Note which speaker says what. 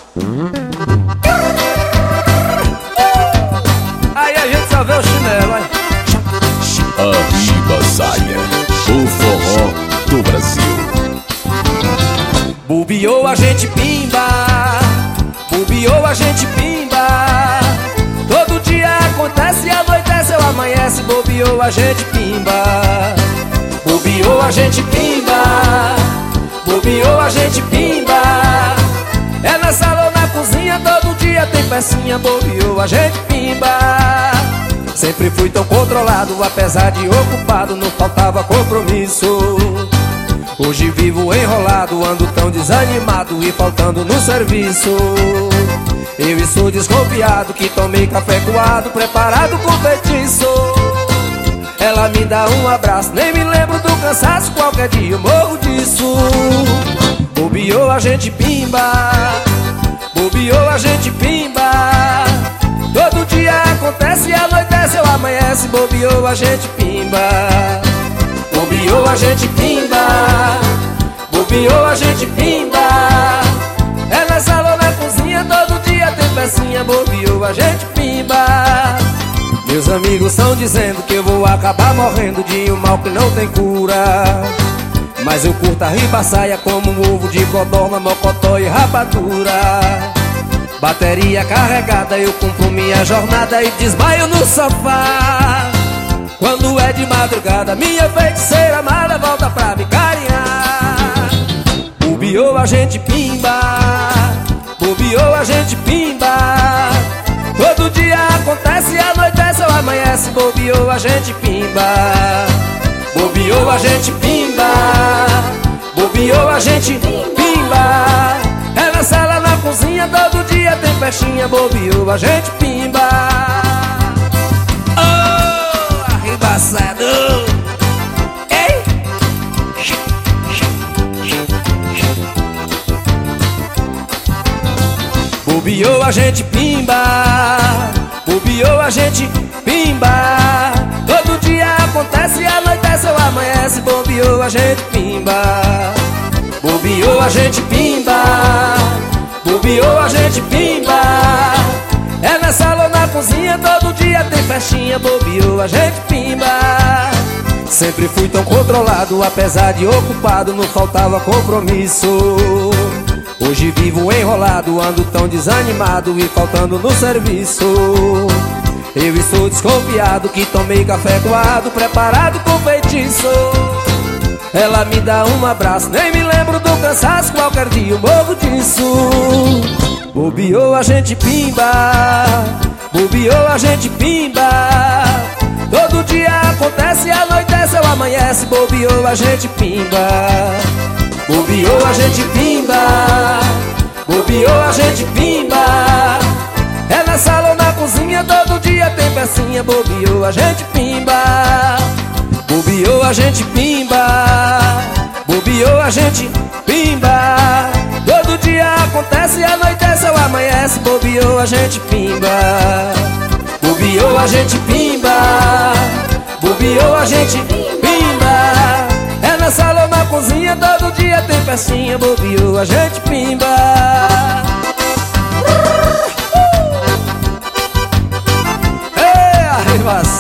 Speaker 1: Aí a gente só vê o chinelo, vai.
Speaker 2: Arriba saia, o forró do Brasil.
Speaker 1: Bobeou a gente pimba, bobeou a gente pimba. Todo dia acontece, anoitece ou amanhece. Bobeou a gente pimba, bobeou a gente pimba, bobeou a gente pimba. É na sala ou na cozinha, todo dia tem pecinha. Bobeou a gente pimba. Sempre fui tão controlado, apesar de ocupado, não faltava compromisso. Hoje vivo enrolado, ando tão desanimado e faltando no serviço. Eu estou desconfiado que tomei café coado, preparado com feitiço. Ela me dá um abraço, nem me lembro do cansaço, qualquer dia eu morro disso. Bobeou a gente pimba, bobeou a gente pimba. Todo dia acontece, anoitece ou amanhece. Bobeou a gente pimba, bobeou a gente pimba, bobeou a gente pimba. É na sala ou na cozinha, todo dia tem pecinha. Bobeou a gente pimba. Meus amigos estão dizendo que eu vou acabar morrendo de um mal que não tem cura. Mas eu curto a ribaçaia como um ovo de codorna, mocotó e rapadura. Bateria carregada, eu cumpro minha jornada e desmaio no sofá. Quando é de madrugada, minha feiticeira amada volta pra me carinhar. Bobeou a gente pimba, bobeou a gente pimba. Todo dia acontece, anoitece ou amanhece. Bobeou a gente pimba, bobeou a gente pimba, bobeou a gente pimba. É na sala, na cozinha, todo dia tem festinha. Bobeou a gente pimba. Oh, arrebaçado. Ei! Bobeou a gente pimba, bobeou a gente pimba. Todo dia acontece, anoitece ou amanhece. Bobeou a gente pimba, bobeou a gente pimba, bobeou a gente pimba. É na sala ou na cozinha, todo dia tem festinha. Bobeou a gente pimba. Sempre fui tão controlado, apesar de ocupado, não faltava compromisso. Hoje vivo enrolado, ando tão desanimado e faltando no serviço. Eu estou desconfiado que tomei café coado, preparado com feitiço. Ela me dá um abraço, nem me lembro do cansaço, qualquer dia eu morro disso. Bobeou a gente pimba, bobeou a gente pimba. Todo dia acontece, anoitece ou amanhece. Bobeou a gente pimba, bobeou a gente pimba, bobeou a gente pimba. É na sala ou na cozinha, todo dia tem pecinha. Bobeou a gente pimba, bobeou a gente pimba, bobeou a gente pimba. Todo dia acontece, anoitece ou amanhece. Bobeou a gente pimba, bobeou a gente pimba, bobeou a gente pimba. É na sala ou na cozinha, todo dia tem pecinha. Bobeou a gente pimba. Ei, arriba.